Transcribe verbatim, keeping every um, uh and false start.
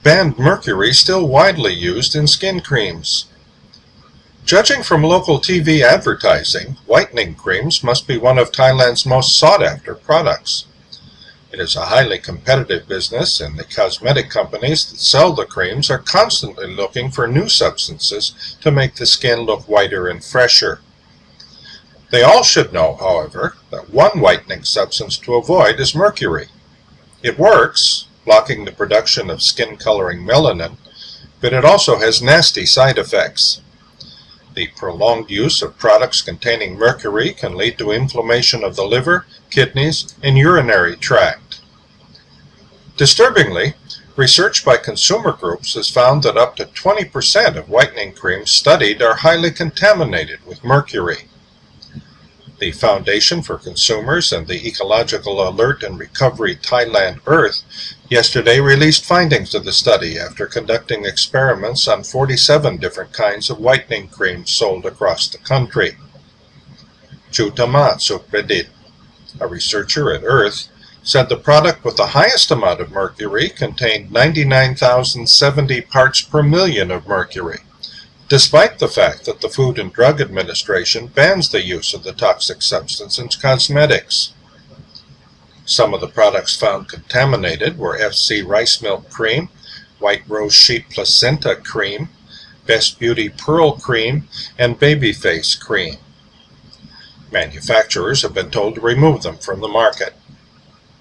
banned mercury still widely used in skin creams. Judging from local T V advertising, whitening creams must be one of Thailand's most sought-after products. It is a highly competitive business, and the cosmetic companies that sell the creams are constantly looking for new substances to make the skin look whiter and fresher. They all should know, however, that one whitening substance to avoid is mercury. It works, blocking the production of skin-coloring melanin, but it also has nasty side effects. The prolonged use of products containing mercury can lead to inflammation of the liver, kidneys, and urinary tract. Disturbingly, research by consumer groups has found that up to twenty percent of whitening creams studied are highly contaminated with mercury. The Foundation for Consumers and the Ecological Alert and Recovery Thailand Earth yesterday released findings of the study after conducting experiments on forty-seven different kinds of whitening creams sold across the country. Chutamat Sukredit, a researcher at Earth, said the product with the highest amount of mercury contained ninety-nine thousand seventy parts per million of mercury, despite the fact that the Food and Drug Administration bans the use of the toxic substance in cosmetics. Some of the products found contaminated were F C Rice Milk Cream, White Rose Sheep Placenta Cream, Best Beauty Pearl Cream, and Baby Face Cream. Manufacturers have been told to remove them from the market.